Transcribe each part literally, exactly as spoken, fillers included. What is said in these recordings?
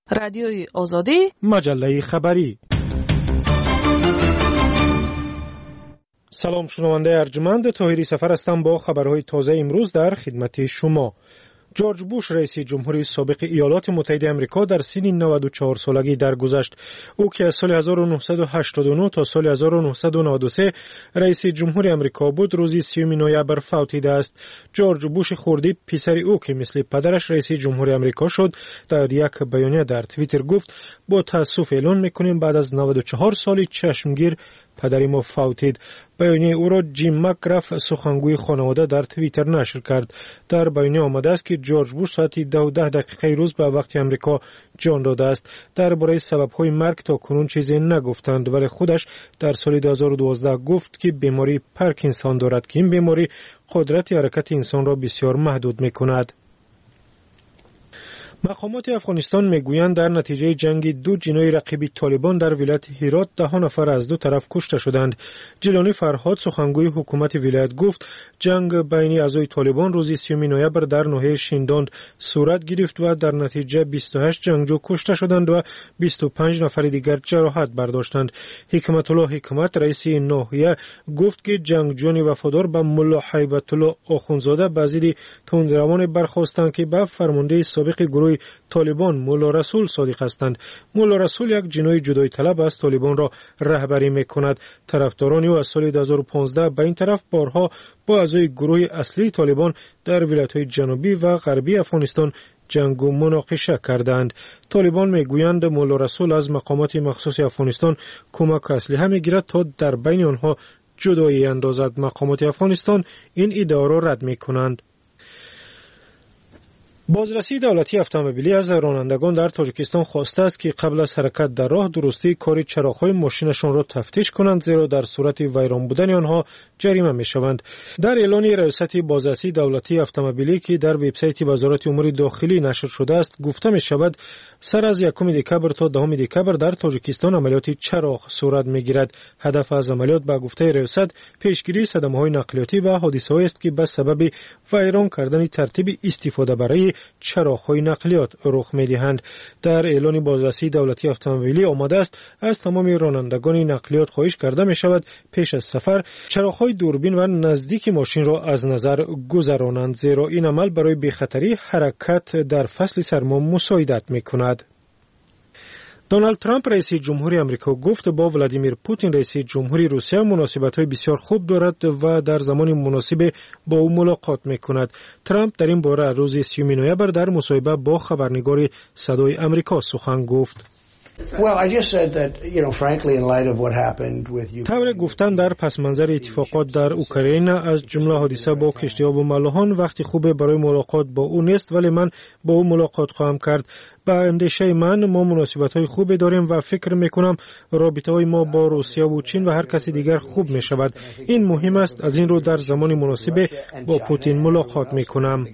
رادیوی آزادی، مجله خبری. سلام شنونده ارجمند، طاهری سفر هستم با خبرهای تازه امروز در خدمت شما. جورج بوش رئیس جمهوری سابق ایالات متحده آمریکا در سن نود و چهار سالگی درگذشت. او که از سال هزار و نهصد و هشتاد و نه تا سال هزار و نهصد و نود و سه رئیس جمهوری آمریکا بود، روز سیوم نوامبر فوتیده است. جورج بوش خردی پسر او که مثل پدرش رئیس جمهوری آمریکا شد، در یک بیانیه در توییتر گفت: با تأسف اعلام میکنیم بعد از نود و چهار سال چشمگیر پدری ما فوتید. بیانیه او را جیم مکگراف، سخنگوی خانواده، در توییتر نشر کرد. در بیانیه آمده است که جورج بوش ساعت ده و ده دقیقه روز به وقت آمریکا جان داده است. درباره سبب‌های مرگ تا کنون چیزی نگفتند، ولی خودش در سال دو هزار و دوازده گفت که بیماری پارکینسون دارد که این بیماری قدرت حرکت انسان را بسیار محدود می‌کند. مقامات افغانستان میگویند در نتیجه جنگ دو جنای رقیب طالبان در ولایت هرات ده نفر از دو طرف کشته شدند. جیلانی فرهاد، سخنگوی حکومت ولایت، گفت جنگ بین اعضای طالبان روز سیوم نوامبر در ناحیه شینداند صورت گرفت و در نتیجه بیست و هشت جنگجو کشته شدند و بیست و پنج نفر دیگر جراحت برداشتند. حکمت الله حکمت، رئیس ناحیه، گفت که جنگجویان وفادار به ملا هیبت الله آخوندزاده به ضد تندروان برخاستند که به فرمانده سابق گروه طالبان ملا رسول صادق هستند. ملا رسول یک جنای جدایی طلب از طالبان را رهبری میکند. طرفداران او از سال دو هزار و پانزده به این طرف بارها با اعضای گروه اصلی طالبان در ولایت‌های جنوبی و غربی افغانستان جنگ و مناقشه کردند. طالبان میگویند ملا رسول از مقامات مخصوص افغانستان کمک اسلحه میگیرد تا در بین آنها جدایی اندازد. مقامات افغانستان این ادعا را رد میکنند. بازرسی دولتی اتومبیلی از رانندگان در تاجیکستان خواسته است که قبل از حرکت در راه درستی کار چراغ‌های ماشینشان را تفتیش کنند، زیرا در صورت ویران بودن آنها جریمه می‌شوند. در اعلان ریاست بازرسی دولتی اتومبیلی که در وبسایت وزارت امور داخلی نشر شده است، گفته می‌شود سر از یکم دکبر تا دهم دکبر در تاجیکستان عملیات چراغ صورت می‌گیرد. هدف از عملیات به گفته ریاست پیشگیری صدمه‌های نقلیاتی و حادثه‌هایی است که به سبب ویران کردن ترتیب استفاده برای چراغ‌های نقلیات رخ می‌دهند. در اعلان بازرسی دولتی اتومبیلی آمده است از تمام رانندگان نقلیات خواهش کرده می‌شود پیش از سفر چراغ‌های دوربین و نزدیک ماشین را از نظر گذرانند، زیرا این عمل برای بی‌خطری حرکت در فصل سرما مساعدت می‌کند. دونالد ترامپ رئیس جمهوری آمریکا گفت با ولادیمیر پوتین رئیس جمهوری روسیه مناسبت‌های بسیار خوب دارد و در زمان مناسب با او ملاقات می‌کند. ترامپ در این باره روز سیوم نوامبر در مصاحبه با خبرنگار صدای آمریکا سخن گفت. طور گفتن در پس منظر اتفاقات در اوکراین، از جمله حادثه با کشتی‌آب و ملاحان، وقتی خوبه برای ملاقات با او نیست، ولی من با او ملاقات خواهم کرد. با اندیشه من ما مناسبت‌های خوبی داریم و فکر می‌کنم رابطه‌های ما با روسیه و چین و هر کسی دیگر خوب می‌شود. این مهم است، از این رو در زمان مناسب با پوتین ملاقات می‌کنم.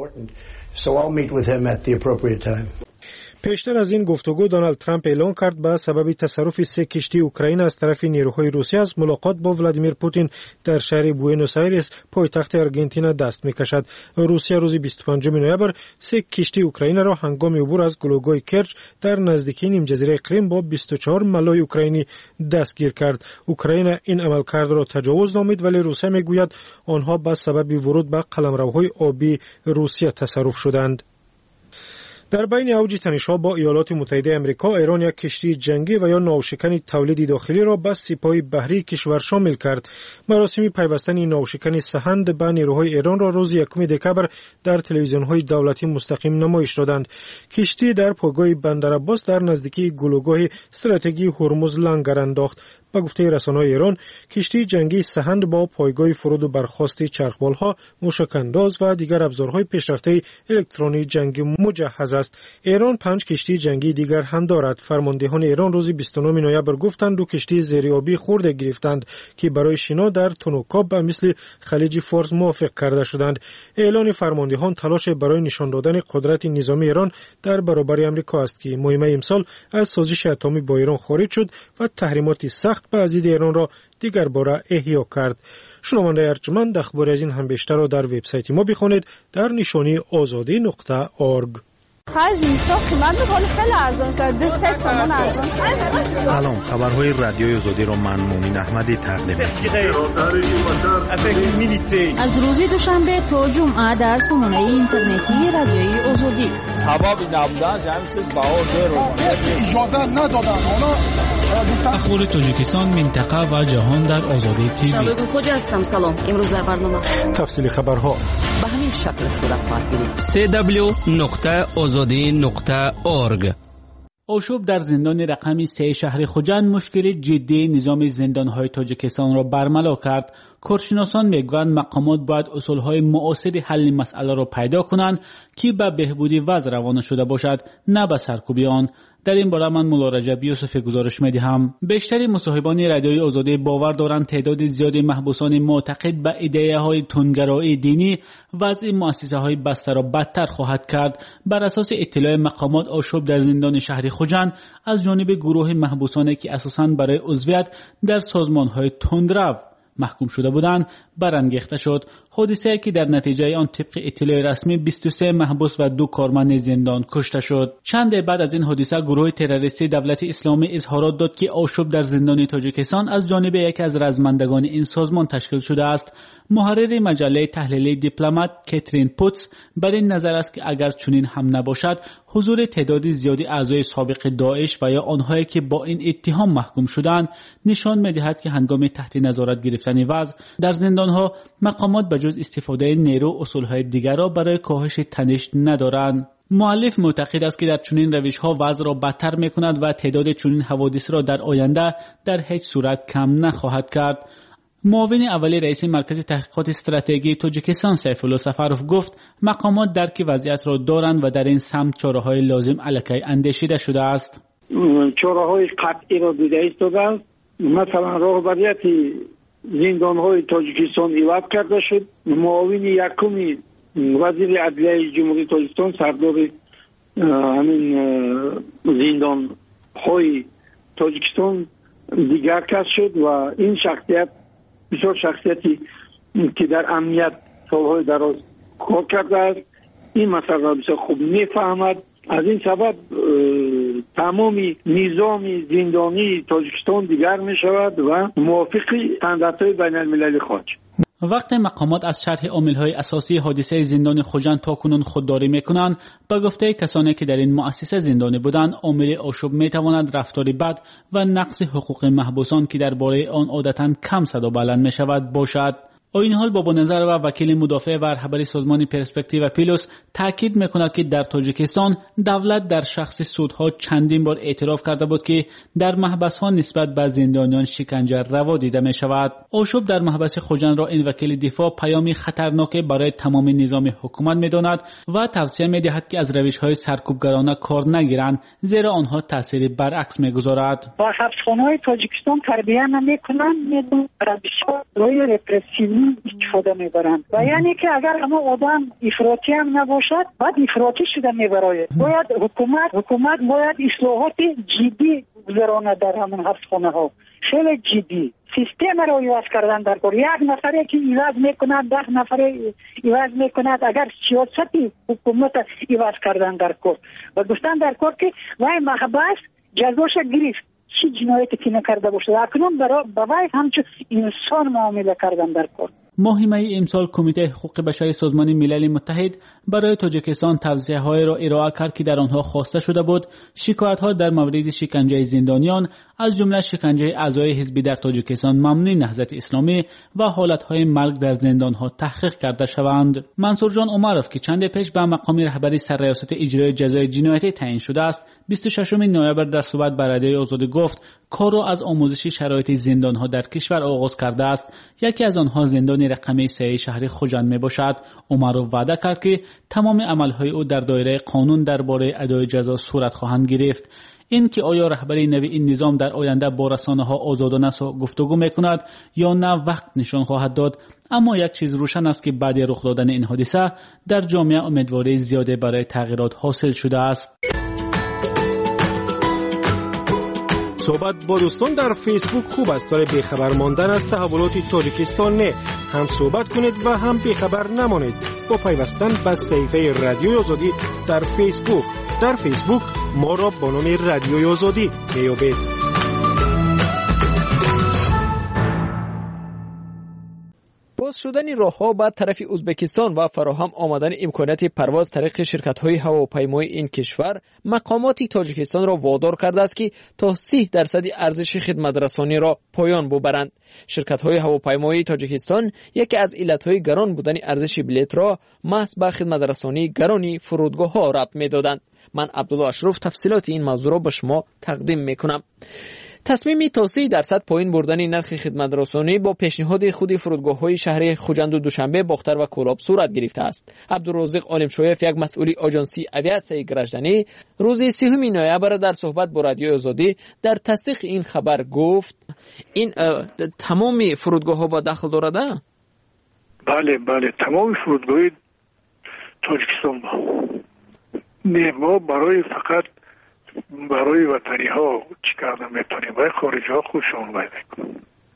پیشتر از این گفتگو دونالد ترامپ اعلان کرد به سبب تصرف سه کشتی اوکراین از طرف نیروهای روسیه از ملاقات با ولادیمیر پوتین در شهر بوئنوس آیرس پایتخت آرژانتین دست میکشد. روسیه روز بیست و پنجم نوامبر سه کشتی اوکراین را هنگام عبور از گلوگای کرچ در نزدیکی نیم جزیره کریم با بیست و چهار ملای اوکراینی دستگیر کرد. اوکراین این عملکرد را تجاوز نامید، ولی روسیه میگوید آنها به سبب ورود به قلمروهای آبی روسیه تصرف شدند. در بین اوج تنش‌ها با ایالات متحده آمریکا، ایران یک کشتی جنگی و یا ناوشکن تولید داخلی را به سپاه بحری کشور شامل کرد. مراسم پیوستن این ناوشکن سهند به نیروهای ایران را روز یکم دکبر در تلویزیون‌های دولتی مستقیم نمایش دادند. کشتی در پایگاه بندر عباس در نزدیکی گلوگاه استراتژی هرمز لنگر انداخت. با گفته رسانه‌های ایران، کشتی جنگی سهند با پایگاه فرود و برخاست چرخبال‌ها، موشک‌انداز و دیگر ابزارهای پیشرفته الکترونیکی جنگی مجهز است. ایران پنج کشتی جنگی دیگر هم دارد. فرماندهان ایران روز بیست و نه نوامبر گفتند دو کشتی زیریابی خورده گرفتند که برای شنا در تونوکاب و مثل خلیج فارس موافق کرده شدند. اعلان فرماندهان تلاش برای نشان دادن قدرت نظامی ایران در برابر آمریکا است که ماه امسال از سازش اتمی با ایران خارج شد و تحریمات سخت به ضد ایران را دیگر باره احیا کرد. شنونده ارجمند، اخبار از این هم بیشتر را در وبسایت ما بخوانید در نشانی آزادی نقطه اورگ. سلام، خبرهای رادیوی آزادی رو من مومین احمدی تقدیم می‌کنم. از روز دوشنبه تا جمعه در سامانه اینترنتی رادیوی آزادی. سبب نبودن جمعیت بهادر رو اجازه ندادن. اخبار تاجیکستان، منطقه و جهان در آزادی تیوی. شبگو خوجا هستم. سلام. امروز در برنامه تفصیل خبرها به همین شکل صورت خواهد گرفت. سی دبلیو نقطه آزادی نقطه اورگ. آشوب در زندان رقمی سه شهر خوجند مشکل جدی نظام زندان‌های تاجیکستان را برملا کرد. کارشناسان میگویند مقامات باید اصولهای معاصر حل مسئله را پیدا کنند که به بهبودی وضع روانه شده باشد، نه به سرکوبی آن. در این باره من مولا رجب یوسف گزارش می‌دهم. بیشتر مصاحبان رادیوی آزادی باور دارند تعداد زیادی محبوسان معتقد به ایده‌های تندگرایی دینی وضع مؤسسه‌های بسته را بدتر خواهد کرد. بر اساس اطلاع مقامات، آشوب در زندان شهر خوجند از جانب گروه محبوسانی که اساساً برای عضویت در سازمان‌های تندرو محکوم شده بودند برانگیخته شد. حادثه‌ای که در نتیجه آن طبق اطلاع رسمی بیست و سه محبوس و دو کارمند زندان کشته شد. چند بعد از این حادثه گروه تروریستی دولت اسلامی اظهارات داد که آشوب در زندان تاجیکستان از جانب یکی از رزمندگان این سازمان تشکیل شده است. محرر مجله تحلیلی دیپلمات کاترین پوتس بر این نظر است که اگر چنین هم نباشد، حضور تعدادی زیادی اعضای سابق داعش و یا آنهایی که با این اتهام محکوم شدند نشان می‌دهد که هنگام تحت نظارت گرفتن وضع در زندان‌ها مقامات بجز استفاده نیرو اصول‌های دیگر را برای کاهش تنش ندارند. مؤلف معتقد است که در چنین روش‌ها وضع را بدتر می‌کند و تعداد چنین حوادث را در آینده در هیچ صورت کم نخواهد کرد. معاون اولی رئیس مرکز تحقیقات استراتژی تاجیکستان سیف الله سفروف گفت مقامات درک وضعیت را دارند و در این سمت چاره‌های لازم علیه اندیشیده شده است. چاره‌های قطعی را دیده ایستادند. مثلا راهبریت زندان‌های تاجیکستان ایواد کرده شد. معاون یکم وزیر عدلیه جمهوری تاجیکستان سردار همین زندان‌های تاجیکستان دیگر کس شد و این شخصیت بسیار شخصیتی که در امنیت سالهای دراز کار کرده است، این مسئله را بسیار خوب میفهمد. از این سبب تمام نظام زندانی تاجیکستان دیگر می شود و موافق استانداردهای بین المللی خواهد شد. وقتی مقامات از شرح عامل‌های اساسی حادثه زندان خوجند تاکنون خودداری می‌کنند، به گفته کسانی که در این مؤسسه زندانی بودند، عامل آشوب می‌تواند رفتار بد و نقض حقوق محبوسان که درباره آن عادتاً کم صدا بلند می‌شود باشد. این حال بابا نظر و وکیل مدافع و رهبر سازمان پرسپکتیو پلوس تاکید می‌کند که در تاجیکستان دولت در شخص سودها چندین بار اعتراف کرده بود که در محبس‌ها نسبت به زندانیان شکنجه روا دیده می‌شود. آشوب در محبس خوجند را این وکیل دفاع پیامی خطرناک برای تمام نظام حکومت می‌داند و توصیه می‌دهد که از روش‌های سرکوبگرانه کار نگیرند، زیرا آنها تأثیر برعکس می‌گذارد. با حبسخانه‌های تاجیکستان تربیت نمی‌کنند، می‌دونند روش‌های رپرسیو استفاده میبرند و یعنی که اگر همه آدم افراطی هم نباشد بعد افراطی شده میبراید. باید حکومت حکومت باید اصلاحات جدی گذرانه در همون حبسخانه ها، خیلی جدی سیستم را ایواز کردن در کار. یک نفره که ایواز میکند ده نفره ایواز میکند، اگر سیاستی حکومت ایواز کردن در کار و گفتن در کار که وای محبس جزاش گرفت چی جنایتی که نکرده باشد، اکنون برای بابای همچون انسان معامله کردن در کار. ماه می امسال کمیته حقوق بشر سازمان ملل متحد برای تاجیکستان توضیح‌های را ارائه کرد که در آنها خواسته شده بود شکایت‌ها در مورد شکنجه زندانیان از جمله شکنجه اعضای حزبی در تاجیکستان ممنوع نهضت اسلامی و حالت‌های مرگ در زندان‌ها تحقیق کرده شوند. منصور جان عمرов که چند پیش به مقام رهبری سرریاست اجرای جزای جنایتی تعیین شده است، بیست و ششم نوامبر در صحبت با رادیوی آزادی گفت کار را از آموزش شرایط زندان‌ها در کشور آغاز کرده است. یکی از آنها زندان رقمی سه شهر خوجند می باشد. عمرov وعده کرد که تمام عملهای او در دایره قانون درباره ادای جزا صورت خواهند گرفت. این که آیا رهبری نوی این نظام در آینده با رسانه‌ها آزادانه گفتگو می‌کند یا نه وقت نشان خواهد داد، اما یک چیز روشن است که بعد رخ دادن این حادثه در جامعه امیدواری زیاده برای تغییرات حاصل شده است. صحبت با دوستان در فیسبوک خوب است ولی بیخبر ماندن از تحولات تاجیکستان نه. هم صحبت کنید و هم بیخبر نمانید با پیوستن به صفحه رادیوی آزادی در فیسبوک. در فیسبوک ما را با نام رادیوی آزادی میابید. باز شدن راه‌ها به طرف ازبکستان و فراهم آمدن امکانات پرواز طریق شرکت‌های هواپیمایی این کشور مقامات تاجیکستان را وادار کرده است که تا سی درصد ارزش خدمت‌رسانی را پایان ببرند. شرکت‌های هواپیمایی تاجیکستان یکی از علت‌های گران بودن ارزش بلیط را محض به خدمت‌رسانی گرانی فرودگاه‌ها ربط می‌دادند. من عبدالله اشرف تفصیلات این موضوع را به شما تقدیم می‌کنم. تصمیم تا سی درصد پایین بردن نرخ خدمت‌رسانی با پیشنهاد خود فرودگاه‌های شهری خوجند و دوشنبه، باختر و کولاب صورت گرفته است. عبدالرزاق عالمشویف، یک مسئول آژانسی اویاسیون گرجدانی، روز سوم نوامبر در صحبت با رادیو آزادی در تصدیق این خبر گفت این تمام فرودگاه‌ها با داخل دارد؟ بله بله، تمام فرودگاه‌های تاجیکستان با نه، ما برای فقط برای وطنی ها چی کردن میتونیم، برای خارجی ها خوششون باید.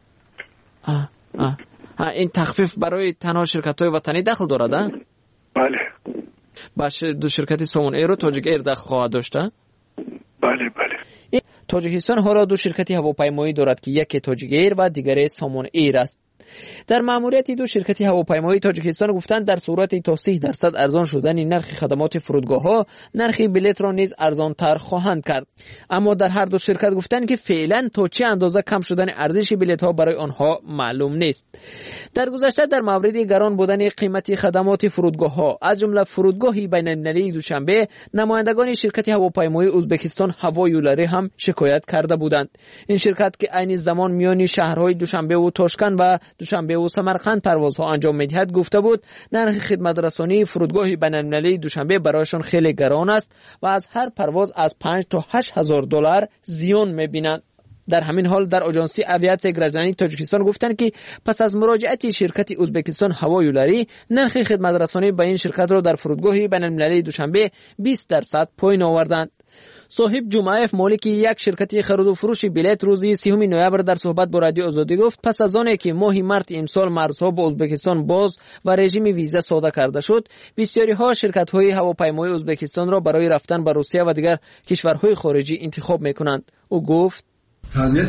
آه آه آه این تخفیف برای تنها شرکت های وطنی داخل دارد؟ بله. باش دو شرکت سامون ایر و تاجیک ایر داخل خواهد داشته؟ بله بله. تاجیکستان حالا دو شرکتی هواپیمایی دارد که یکی تاجیک ایر و دیگری سامون ایر است. در ماموریت دو شرکت هواپیمایی تاجیکستان گفتند در صورت تا سی درصد ارزان شدن نرخ خدمات فرودگاه‌ها، نرخ بلیط را نیز ارزان‌تر خواهند کرد. اما در هر دو شرکت گفتند که فعلا تا چه اندازه کم شدن ارزش بلیط‌ها برای آنها معلوم نیست. در گذشته در مورد گران بودن قیمت خدمات فرودگاه‌ها از جمله فرودگاه بین‌المللی دوشنبه، نمایندگان شرکت هواپیمایی ازبکستان هوایولاری هم شکایت کرده بودند. این شرکت که عین زمان میان شهرهای دوشنبه و تاشکند و دوشنبه و سمرقند پروازها انجام می‌دهد گفته بود نرخ خدمت‌رسانی فرودگاه بین‌المللی دوشنبه برایشان خیلی گران است و از هر پرواز از پنج تا هشت هزار دلار زیان می‌بینند. در همین حال در آژانسی اویاسیون گرجدانی تاجیکستان گفتند که پس از مراجعت شرکت ازبکستان هوایولاری، نرخ خدمت‌رسانی به این شرکت را در فرودگاه بین‌المللی دوشنبه بیست درصد پایین آوردند. صاحب جمعیف، مالک یک شرکت خرید و فروش بلیط، روز سوم نوامبر در صحبت با رادیو آزادی گفت پس از آنکه که ماه مارس امسال مرزها با ازبکستان باز و رژیم ویزا ساده کرده شد، بسیاری ها شرکت های هواپیمایی ازبکستان را برای رفتن به روسیه و دیگر کشورهای خارجی انتخاب میکنند. او گفت طبیعت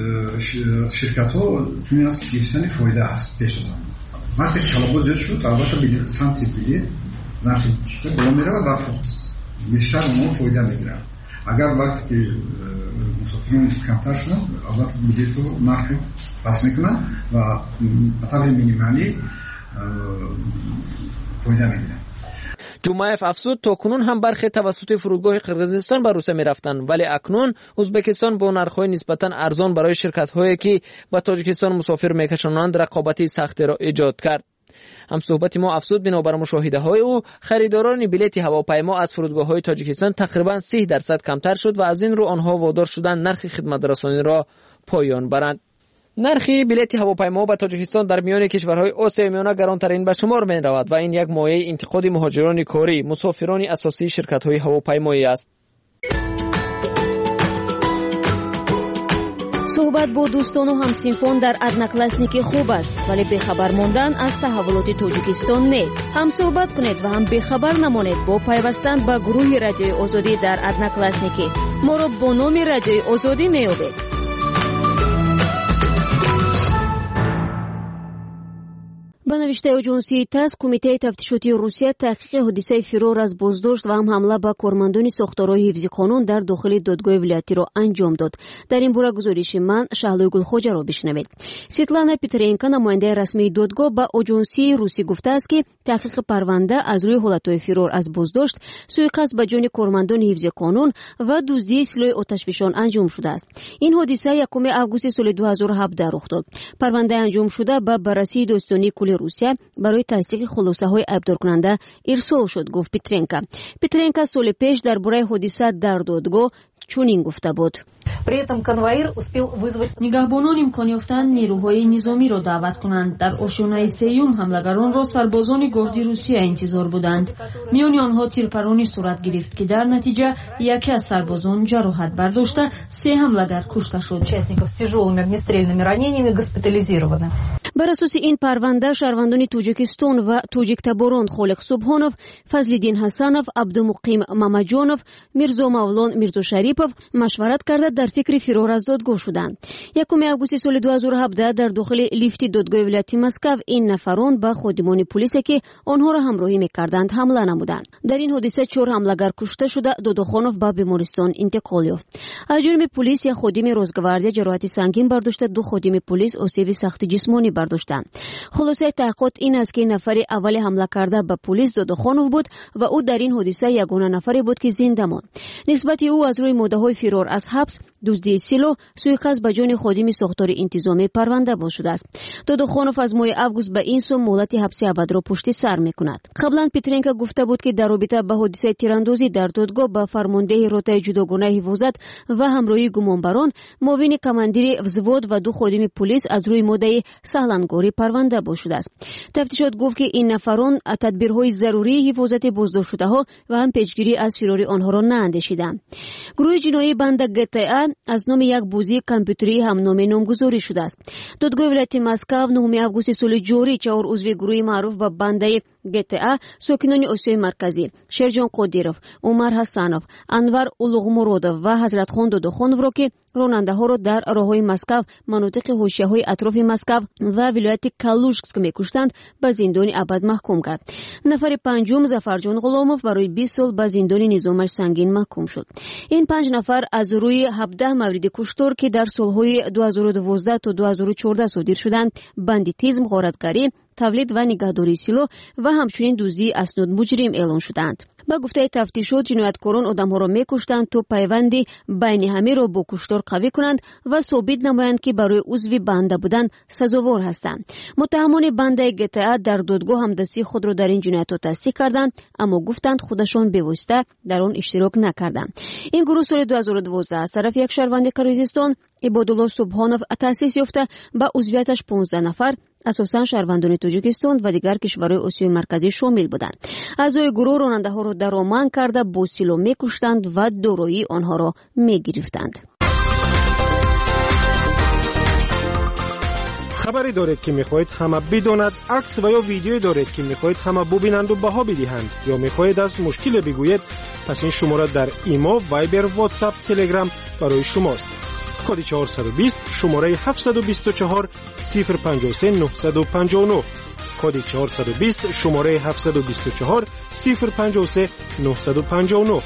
شرکت ها چون از کشتن فایده است پیش از آن. وقتی کلابا زیاد شد، البته بلیط سمت بلیط نرخ بالا میره و بیشتر اونها فایده میگیرن. اگر وقتی که مسافران کمتر شدن، البته بلیط رو نرخ پس میکنن و به طور مینیمالی فایده میگیرن. جمعیف افزود تا کنون هم برخی توسط فرودگاه قرقیزستان به روسیه میرفتن، ولی اکنون ازبکستان با نرخ‌های نسبتاً ارزان برای شرکت‌هایی که به تاجیکستان مسافر میکشانند رقابتی سختی را ایجاد کرد. هم صحبت ما افزود بنابر مشاهده های او خریداران بلیط هواپیما از فرودگاه های تاجیکستان تقریبا سی درصد کمتر شد و از این رو آنها وادار شدند نرخ خدمت‌رسانی را پایان برند. نرخ بلیط هواپیما به تاجیکستان در میان کشورهای آسیای میانه گرانترین به شمار می رود و این یک مایه انتقاد مهاجران کاری، مسافران اساسی شرکت‌های هواپیمایی است. صحبت با دوستان و همسینفان در ادناکلاسنیکی خوب است، ولی بخبر ماندن از تحولات تاجیکستان نه. هم صحبت کنید و هم بخبر نمانید با پیوستن به گروه رادیوی آزادی در ادناکلاسنیکی. ما را با نام رادیوی آزادی میابید. به نوشته آژانسی تاس، کمیته تفتیشاتی روسیه تحقیق حادثه فرار از بازداشت و هم حمله به کارمندان ساختارهای حفظ قانون در داخل دادگاه ولایتی را انجام داد. در این باره گزارش من شهلوی گلخوجه را بشنوید. سویتلانا پترینکا، نماینده رسمی دادگاه، به آژانسی روسی گفته است که تحقیق پرونده از روی حالتهای فرار از بازداشت، سوءقصد به جان کارمندان حفظ قانون و دزدی سلاح آتشفشان انجام شده است. این حادثه یکم آگوست سال دو هزار و هفده رخ داد. پرونده انجام شده به بررسی داستانی کلی روسیه برای تصدیق خلاصه‌های عیبدارکننده ارسال شد، گفت پیترنکا. پیترنکا سال پیش درباره حادثه در دادگاه چنین گفته بود: نگهبانان امکان یافتند نیروهای نظامی را دعوت کنند. در آشیانه سیوم حملگران را سربازان گاردی روسیه انتظار بودند. میان آنها تیرپرانی صورت گرفت که در نتیجه یکی از سربازان جراحت برداشته، سه حملگر کشته شد. بر اساس این پرونده شهروندان توجیکستان و توجیکتباران خالق سبحانوف، فضل‌الدین حسنوف، عبدالمقیم ماماجانوف، میرزا مولان میرزا شریپوف مشورت کرده در فکر فرار از دادگاه شدند. یکم آگوست سال دو هزار و هفده در داخل لیفت دادگاه ولایت مسکو این نفران با خادمان پلیس که آنها را همراهی می‌کردند حمله نمودند. در این حادثه چهار حملگر کشته شده، دادخانوف به بیمارستان انتقال یافت. از جانب پلیس یک خادم روزگاردی جراحت سنگین برداشته، دو خادم پلیس آسیب سخت جسمانی برداشتند. خلاصه تحقیقات این است که نفر اول حمله کرده به پلیس دادخانوف بود و او در این حادثه یگانه نفری بود که زنده ماند. نسبت او از روی مدعای فرار از حبس، دزدی سلاح، سوءقصد به جان خادم ساختار انتظامی پرونده باز شده است. دادخانوف از ماه آگوست به این سو مهلت حبس ابد را پشت سر می‌کند. قبلا پیترنکا گفته بود که در رابطه با حادثه تیراندازی در دادگاه با فرمانده رتبه جداگانه حفاظت و همراهی گمانبران، معاون کماندیر وзвод و دو خادم پلیس از روی مدعی سهلنگاری پرونده باز شده است. تفتیشات گفت که این نفران تدبیرهای ضروری حفاظت بازداشته‌ها و هم پیشگیری از فرار آنها را نااندیشیدند. گروه جنایی بند گتا از نام یک بازی کامپیوتری هم نام نامگذاری شده است. دادگاه ولایت مسکو نهم آگوست سال جاری چهار عضو گروه معروف به بنده گتا ساکنان آسیای مرکزی شرجان قادیروف، عمر حسنوف، انور اولوغمرودوف و حضرت خان دادخانوف را که راننده ها را در راههای مسکو، مناطق حاشیه های اطراف مسکو و ولایت کالوژسک میکشتند به زندان ابد محکوم کرد. نفر پنجم ظفرجان غلاموف برای بیست سال به زندان نظامش سنگین محکوم شد. این پنج نفر از روی هفده مورد کشتار که در سالهای دو هزار و دوازده تا دو هزار و چهارده صادر شدند، بندیتیزم، غارتگری، تولید و نگهداری سلاح و همچنین دزدی اسناد مجرم اعلان شدند. با گفته تفتیشات جنایتکاران آدم‌ها را می‌کشتند تا پیوندی بین همه را با کشتار قوی کنند و ثابت نمایند که برای عضو بنده بودن سزاوار هستند. متهمان بنده گتا در دادگاه هم دستی خود را در این جنایت‌ها تصدیق کردند، اما گفتند خودشان به واسطه در آن اشتراک نکردند. این گروه سال دو هزار و دوازده از طرف یک شهروند کرغیزستان عبادالله سبحانوف تأسیس یافته با عضویتش پانزده نفر اساساً شهروندان تاجیکستان و دیگر کشورهای آسیای مرکزی شامل بودند. اعضای گروه راننده ها را درآمد کرده با سلاح می‌کشتند و دارایی آنها را می‌گرفتند. خبری دارید که می‌خواهید همه بداند، عکس و یا ویدیویی دارید که می‌خواهید همه ببینند و بها بدهند، یا می‌خواهید از مشکل بگویید، پس این شماره در ایمو، وایبر، واتساپ، تلگرام برای شماست. کد چهارصد و بیست شماره هفتصد و بیست و چهار صفر پنجاه و سه نهصد و پنجاه و نه. کد چهارصد و بیست شماره هفتصد و بیست و چهار صفر پنجاه و سه نهصد و پنجاه و نه.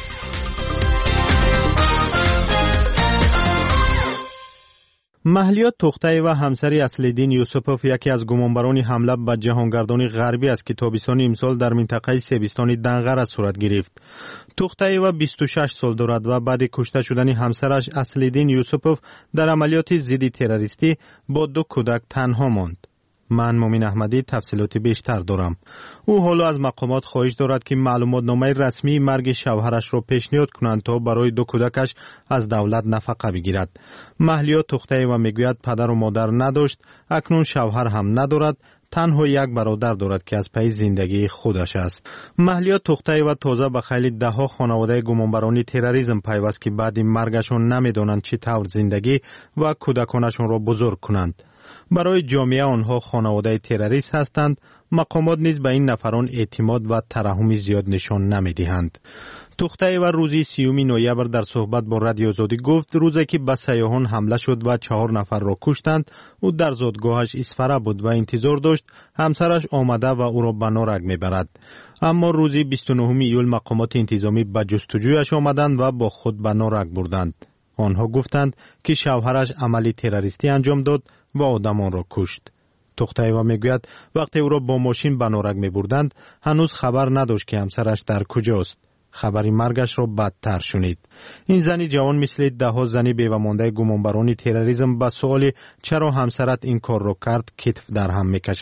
مهلیات توختایی و همسری اصل‌الدین یوسپوف یکی از گمانبران حمله به جهانگردان غربی است که تابستان امسال در منطقه سیبستان دنغر صورت گرفت. توختایی و بیست و شش سال دارد و بعد کشته شدن همسرش اصل‌الدین یوسپوف در عملیات ضد تروریستی با دو کودک تنها ماند. من مومن احمدی تفصیلات بیشتر دارم. او حالا از مقامات خواهش دارد که معلومات نامه رسمی مرگ شوهرش را پیشنهاد کنند تا برای دو کودکش از دولت نفقه بگیرد. مهلیات توختایی و میگوید پدر و مادر نداشت، اکنون شوهر هم ندارد، تنها یک برادر دارد که از پی زندگی خودش است. مهلیات توختایی و تازه به خیلی ده ها خانواده گمانبران تروریسم پیوست که بعد مرگشان نمیدانند چه طور زندگی و کودکانشان را بزرگ کنند. برای جامعه آنها خانواده تروریست هستند. مقامات نیز به این نفران اعتماد و ترحم زیاد نشان نمیدهند. توختایی و روزی سیوم نوامبر در صحبت با رادیو آزادی گفت روزی که به سیاحان حمله شد و چهار نفر را کشتند، او در زادگاهش اسفره بود و انتظار داشت همسرش آمده و او را به نارگ میبرد. اما روزی بیست و نهم ایول مقامات انتظامی به جستجویش آمدند و با خود به نارگ بردند. آنها گفتند که شوهرش عملی تروریستی انجام داد و آدمان را کشت. توختایی و میگوید وقتی او را با ماشین به نارگ می بردند هنوز خبر نداشت که همسرش در کجاست. خبری مرگش را بدتر شنید. این زنی جوان مثل ده ها زنی بیوه‌مانده گمانبران تروریسم به سؤال چرا همسرت این کار را کرد کتف در هم میکشد.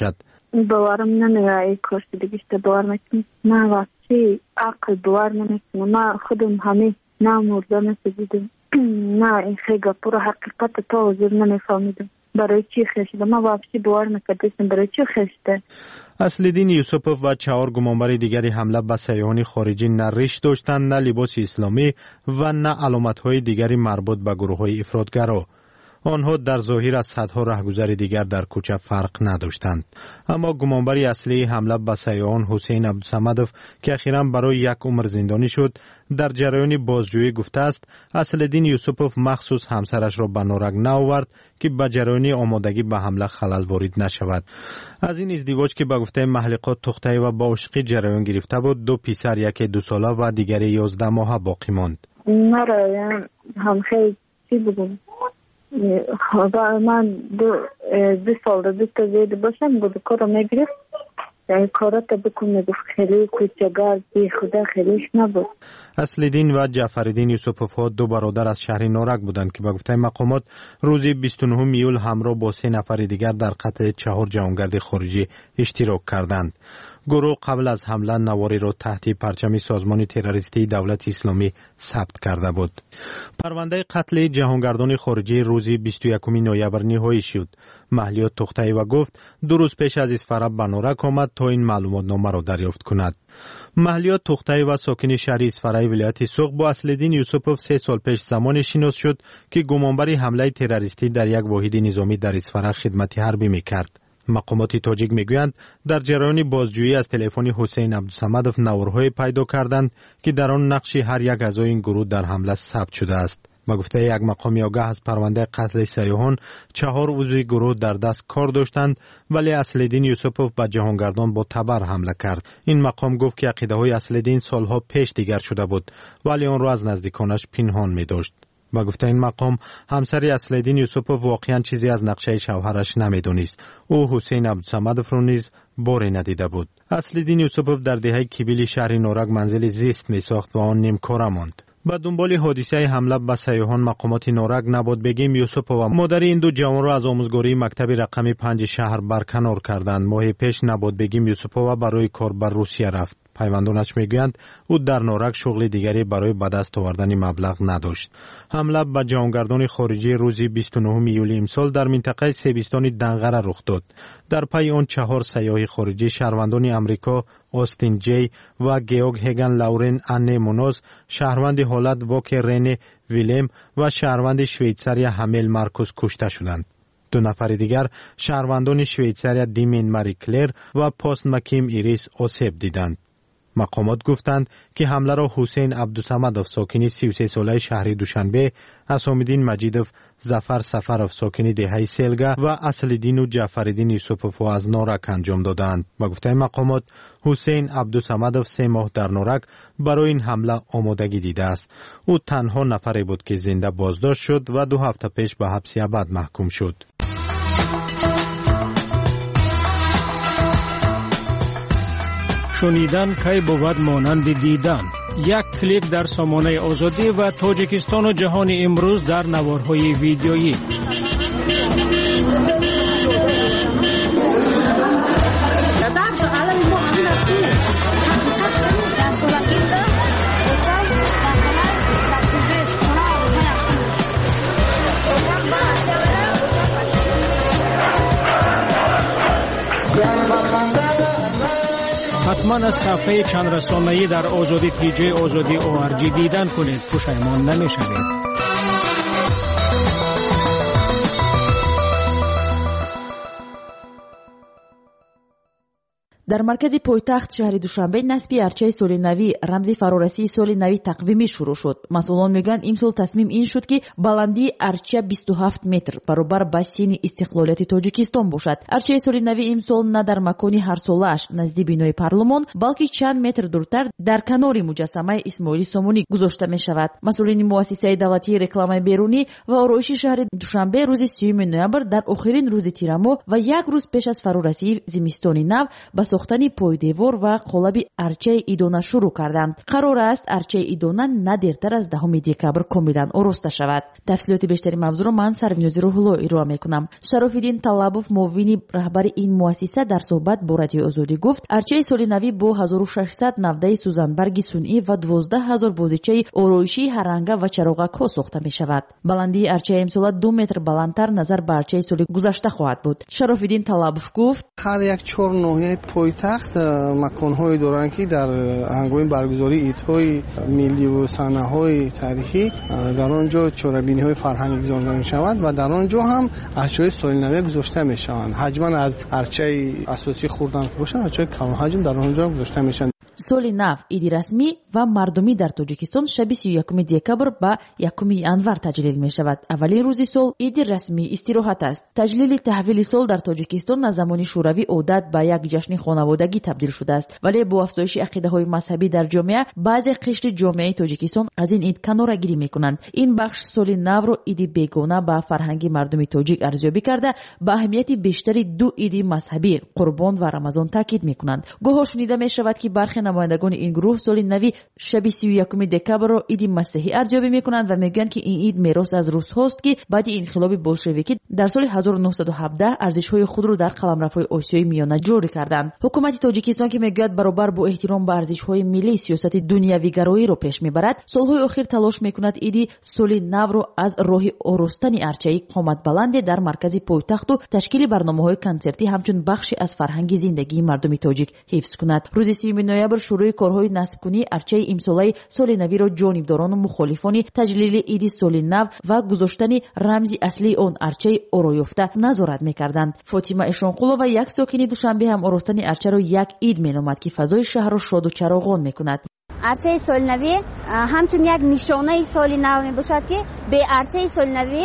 باورم نمیره کارسی دیگه باور میکنم نه وقتی عقل باور نمیکنم ما خودم همه نه مرده نسیدم نه این خیلی پورا حقیقت تا حضور نمیفهمیدم برای چی خشته ما واپسی باور نکردیم برای چی خشته. اصلدین یوسپوف و چهار گمانبر دیگری حمله به سیاحان خارجی نه ریش داشتند نه لباس اسلامی و نه علامت‌های دیگری مربوط به گروه‌های افراطگرا. آنها در ظاهر از صدها رهگذر دیگر در کوچه فرق نداشتند. اما گمانبر اصلی حمله به سیاحان حسین عبدالصمدوف که اخیراً برای یک عمر زندانی شد در جریان بازجویی گفته است اصلدین یوسپوف مخصوص همسرش را به نارنج نآورد که به جریان آمادگی به حمله خلل وارد نشود. از این ازدواج که به گفته محلقات تخته‌ای و با عشقی جریان گرفته بود دو پسر یکی دو ساله و دیگری یازده ماهه باقی ماند. مرا هم خیلی چی بگم و من دو, دو سال دو تا زیده باشم بود کارو میگرفت یعنی کارات بکن میگفت خیلی کوچگار بی خدا خیلیش نبود. اصلدین و جعفرالدین یوسپوف ها دو برادر از شهر نارک بودند که به گفته مقامات روز بیست و نهم ایول همراه با سه نفر دیگر در قتل چهار جوانگرد خارجی اشتراک کردند. گروه قبل از حمله نواری را تحت پرچم سازمان تروریستی دولت اسلامی ثبت کرده بود. پرونده قتل جهانگردان خارجی روز بیست و یکم نوامبر نهایی شد. محلیات تخته‌ای و گفت دو روز پیش از اسفره به نارک آمد تا این معلومات نامه را دریافت کند. محلیات تخته‌ای و ساکن شهر اسفره ولایت سوق با اصلدین یوسپوف سه سال پیش زمان شناس شد که گمانبر حمله تروریستی در یک واحد نظامی در اسفره خدمت حربی می‌کرد. مقامات تاجیک میگویند در جریان بازجویی از تلفن حسین عبدالصمدوف نوارهای پیدا کردند که در آن نقش هر یک اعضای این گروه در حمله ثبت شده است. به گفته یک مقام آگاه از پرونده قتل سیاحان چهار عضو گروه در دست کار داشتند ولی اصلدین یوسپوف به جهانگردان با تبر حمله کرد. این مقام گفت که عقیده های اصلدین سالها پیش دیگر شده بود ولی آن را از نزدیکانش پنهان می داشت. با گفته این مقام همسر اصلدین یوسپوف واقعا چیزی از نقشه شوهرش نمیدونست. او حسین عبدالصمدوف را نیز باری ندیده بود. اصلدین یوسپوف در دهه کبیل شهر نارک منزل زیست می ساخت و آن نیمکاره ماند. با دنبال حادثه حمله به سیاحان مقامات نارک نبود بگیم یوسف و مادر این دو جوان را از آموزگاری مکتب رقم پنج شهر برکنار کردند. ماه پیش نبود بگیم یوسف و برای کار بر روسیه رفت. پیوندانش میگویند او در نارک شغل دیگری برای به دست آوردن مبلغ نداشت. حمله به جهانگردان خارجی روز بیست و نهم ایول امسال در منطقه سیبستان دنغره رخ داد. در پی آن چهار سیاح خارجی شهروندان امریکا آستین جی و گیوگ هگن لورن انه مونوز، شهروند هلند واک رن ویلم و شهروند شویتساریا همیل مارکوس کشته شدند. دو نفر دیگر شهروندان شویتساریا دیمین ماری کلر و پاست مکیم ایریس آسیب دیدند. مقامات گفتند که حمله را حسین عبدالصمدوف ساکن سی و سه ساله شهر دوشنبه، حسامالدین مجیدوف، ظفر سفروف ساکن دهه سلگه و اصلدین و جعفرالدین یوسپوف از نارک انجام دادند. با گفته مقامات حسین عبدالصمدوف سه ماه در نارک برای این حمله آمادگی دیده است. او تنها نفری بود که زنده بازداشت شد و دو هفته پیش به حبس ابد محکوم شد. شنیدن کی بود مانند دیدن. یک کلیک در سامانه آزادی و تاجیکستان و جهان امروز در نوارهای ویدیویی. حتما از صفحه چند رسانه‌ای در آزادی پی جی آزادی او آر جی دیدن کنید، پشیمان نمی‌شوید. در مرکز پایتخت شهر دوشنبه نصب ارچه سال نوی رمز فرارسی سال نوی تقویمی شروع شد. مسئولان میگن امسال تصمیم این شد که بلندی ارچه بیست و هفت متر برابر با سن استقلالیت تاجیکستان باشد. ارچه سال نوی امسال نه در مکانی هر سالش نزدیک بینای پارلمان بلکه چند متر دورتر در کنار مجسمه اسماعیل سامونی گذاشته می شود. مسئولین مؤسسه دولتی رکلام بیرونی و آرایش شهر دوشنبه روز سیوم نوامبر در آخرین روز تیر ماه و یک روز پیش از فرارسی زمستان نو با ساختن پایدیوار و قالب ارچه ایدانه شروع کردند. قرار است ارچه ایدانه نه دیرتر از دهم دکبر کاملا آراسته شود. تفصیلات بیشتری موضوع را من سرنیوز روح الله ارائه میکنم. شراف‌الدین طلبوف معاون رهبر این مؤسسه در صحبت با رادیو آزادی گفت ارچه سال نوی با هزار و ششصد نوده سوزنبرگ صنعی و دوازده هزار بازیچه آرایشی هر رنگ و چراغک ها ساخته می شود. بلندی ارچه امسال دو متر بلندتر نظر به ارچه سال گذشته خواهد بود. شراف‌الدین طلبوف گفت هر یک چهار ناحیه پایتخت مکان‌های دارند که در هنگام برگزاری عیدهای ملی و صحنه‌های تاریخی در آنجا چهاربینی‌های فرهنگی گذاشته می‌شود و در آنجا هم ارچه‌های سال نوی گذاشته می‌شوند. حجماً از ارچه اساسی خوردن که باشند ارچه کم حجم در آنجا گذاشته می‌شوند. سال نو ایدی رسمی و مردمی در تاجیکستان شب سی و یکم دکبر به یکم ینور تجلیل می شود. اولین روز سال ایدی رسمی استراحت است. تجلیل تحویل سال در تاجیکستان از زمان شوروی عادت به یک جشن خانوادگی تبدیل شده است، ولی با افزایش عقیده های مذهبی در جامعه بعضی قشر جامعه تاجیکستان از این عید کناره‌گیری می کنند. این بخش سال نو را ایدی بیگانه به فرهنگ مردم تاجیک ارزیابی کرده به اهمیت بیشتری دو عید مذهبی قربان و رمضان تاکید می کنند. گویا شنیده می شود که برخی نمایندگان این گروه سال نوی شب سی و یکم دکبر را عید مسیحی ارزیابی میکنند و میگویند که این عید میراث از روس هاست که بعد انقلاب بولشویکی در سال هزار و نهصد و هفده ارزش‌های خود را در قلمروهای آسیای میانه جاری کردند. حکومت تاجیکستان که میگوید برابر با احترام به ارزش‌های ملی سیاست دنیوی‌گرایی را پیش میبرد، سالهای اخیر تلاش میکند عید سال نو را از راه آراستن ارچه قامت بلند در مرکز پایتخت و تشکیل برنامه‌های کنسرتی همچون بخشی از فرهنگ زندگی مردم تاجیک حفظ کند. روز سیوم نوامبر شروع کارهای نصب‌کنی ارچه امساله سال نوی را جانبداران و مخالفان تجلیل عید سال نو و گذاشتن رمزی اصلی آن ارچه آرایفته نظارت می‌کردند. فاطمه اشانقولova یک ساکن دوشنبه هم آراستن ارچه را یک عید می‌نامد که فضای شهر را شاد و چراغان می‌کند. ارچه سال نوی همچون یک نشانه سال نو میباشد که به ارچه سال نوی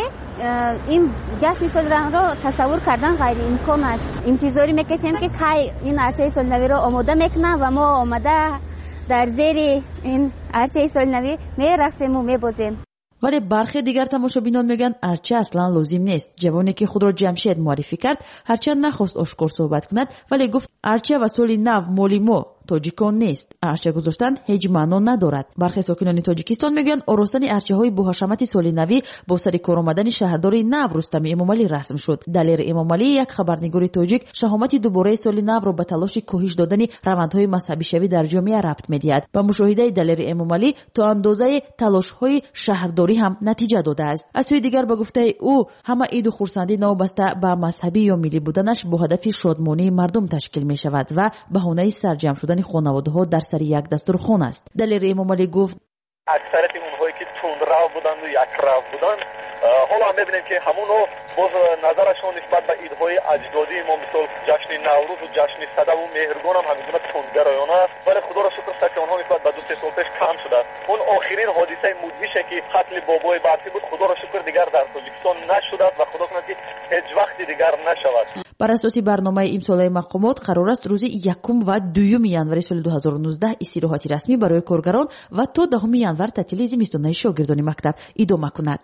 این جشن سال را تصور کردن غیر امکان است. انتظاری میکشیم که کی این ارچه سال نوی را آماده میکنه و ما آماده در زیر این ارچه سال نوی میرقصیم و میبازیم. ولی برخی دیگر تماشابینان میگن ارچه اصلا لازم نیست. جوانی که خود را جمشید معرفی کرد هرچند نخواست آشکار صحبت کند ولی گفت ارچه و سال نو مالی ما تاجیکان نیست. ارچه گذاشتن هیچ معنا ندارد. برخی ساکنان تاجیکستان میگن آراستن ارچه های با حشمت سال نوی با سر کار آمدن شهردار نو رستم امامعلی رسم شد. دلیر امامعلی یک خبرنگار تاجیک شهامت دوباره سال نو را به تلاش کاهش دادن روندهای مذهبی شوی در جامعه ربط میدهد. با مشاهده دلیر امامعلی تا اندازه تلاش های شهرداری هم نتیجه داده است. از سوی دیگر با گفته او همه عید و خرسندی نوبسته به مذهبی یا ملی بودنش با هدف شادمانی مردم تشکیل می شود و بهانه سرجم شدن خانواده ها در سر یک دسترخوان است. دلیر امامعلی گفت اکثریت اونهایی که تندرو بودند و یک رو بودند حالا هم میبینیم که همونو باز نظرشون نسبت به عیدهای اجدادی ما مثل جشن نوروز و جشن صدف و مهرگان هم همینگونه تندگرایانه است، ولی خدا را شکر است که آنها نسبت به دو سه سال پیش کم شده. اون آخرین حادثه مدهشه که قتل بابای برفی بود خدا را شکر دیگر در تاجیکستان نشده و خدا کنه که هیچ وقت دیگر نشود. بر اساس برنامه امساله مقامات قرار است روز یکم و دوم ینور سال دو هزار و نوزده استراحت رسمی برای کارگران و تا دهم ینور تعطیل زمستانی شاگردان مکتب ادامه کند.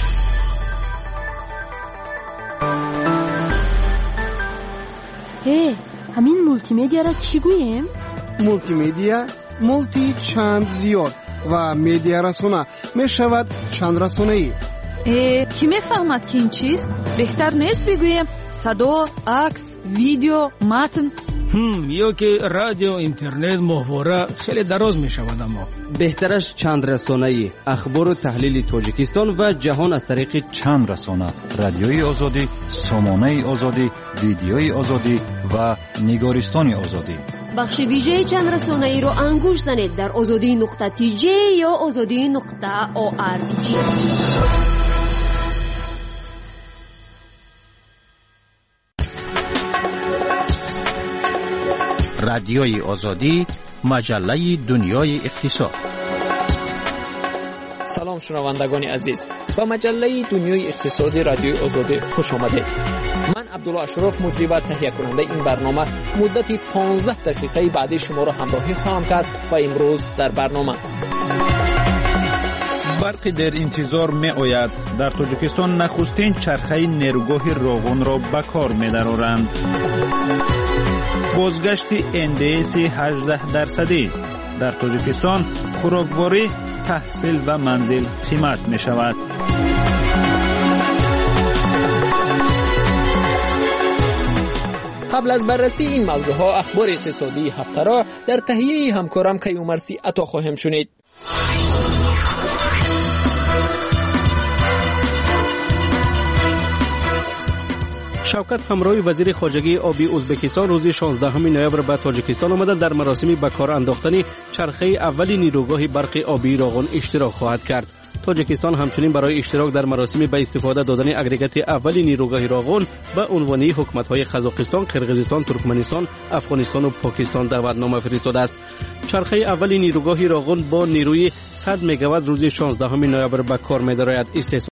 هی همین مولتی مدیا را چی گوییم؟ مولتی مدیا مولتی چند زیاد و مدیا رسانه می شود چند رسانه ای. کی می فهمد که این چیست؟ بهتر نیست بگوییم صدا، عکس، ویدیو، متن. هم یا که رادیو، اینترنت، محتوا خیلی دراز می شود، اما بهترش چند رسانه ای، اخبار و تحلیل تاجیکستان و جهان از طریق چند رسانه، رادیوی آزادی، سامانه آزادی، ویدیوی آزادی و نگارستان آزادی. بخش ویژه چند رسانه ای رو انگوش زنید در آزادی نقطه تی جی یا آزادی نقطه او آر جی. رادیوی آزادی، مجله دنیای اقتصاد. سلام شنوندگان عزیز، با مجله دنیای اقتصادی رادیوی آزادی خوش آمدید. من عبدالله اشرف مجری و تهیه کننده این برنامه مدت پانزده دقیقه بعدی شما را همراهی خواهم کرد و امروز در برنامه برقی در انتظار می آید. در تاجیکستان نخستین چرخه نیروگاه راغون را به کار می درآورند. بازگشت ان دی اس هجده درصدی. در تاجیکستان خوراکواری، تحصیل و منزل قیمت می شود. قبل از بررسی این موضوعها اخبار اقتصادی هفته را در تهیه همکارم کیومرسی عطا خواهم شنید. شوکت همراه وزیر خارجه آبی ازبکستان روز شانزدهم نوامبر به تاجیکستان آمدند. در مراسم به کار انداختن چرخه اولی نیروگاه برق آبی راغون اشتراک خواهد کرد. تاجیکستان همچنین برای اشتراک در مراسم به استفاده دادن اگریگات اولی نیروگاه راغون به عنوان حکومت‌های قزاقستان، قرقیزستان، ترکمنستان، افغانستان و پاکستان دعوتنامه فرستاده است. چرخه اولی نیروگاه راغون با نیروی صد مگاوات روز شانزدهم نوامبر به کار می‌دارد.